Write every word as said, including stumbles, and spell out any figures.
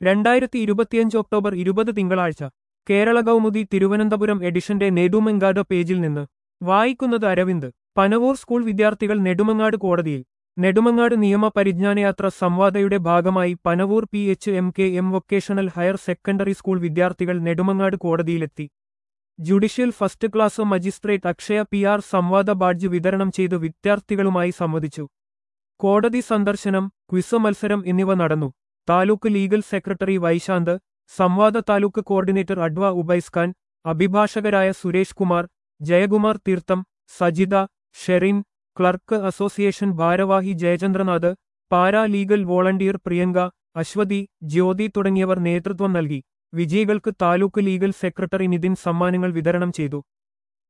രണ്ടായിരത്തി ഇരുപത്തിയഞ്ച് ഒക്ടോബർ ഇരുപത് തിങ്കളാഴ്ച കേരള കൗമുദി തിരുവനന്തപുരം എഡിഷന്റെ നെടുമങ്ങാട് പേജിൽ നിന്ന് വായിക്കുന്നത് അരവിന്ദ്. പനവൂർ സ്കൂൾ വിദ്യാർത്ഥികൾ നെടുമങ്ങാട് കോടതിയിൽ. നെടുമങ്ങാട് നിയമ പരിജ്ഞാനയാത്ര സംവാദയുടെ ഭാഗമായി Panavoor P H M K M vocational higher secondary school വിദ്യാർത്ഥികൾ നെടുമങ്ങാട് കോടതിയിലെത്തി. Judicial first class magistrate Akshaya P R Samvada badge വിതരണം ചെയ്ത് വിദ്യാർത്ഥികളുമായി സംവദിച്ചു. കോടതി സന്ദർശനം, ക്വിസ് മത്സരം എന്നിവ നടന്നു. Taluk legal secretary Vaishanth, Samvada taluk coordinator adv Ubais Khan, അഭിഭാഷകരായ സുരേഷ് കുമാർ, ജയകുമാർ തീർത്ഥം, സജിത, ഷെറിൻ, ക്ലർക്ക് അസോസിയേഷൻ ഭാരവാഹി Jayachandranath, para legal volunteer Priyanka, Aswathy, Jyothi തുടങ്ങിയവർ നേതൃത്വം നൽകി. വിജയികൾക്ക് താലൂക്ക് ലീഗൽ സെക്രട്ടറി നിതിൻ സമ്മാനങ്ങൾ വിതരണം ചെയ്തു.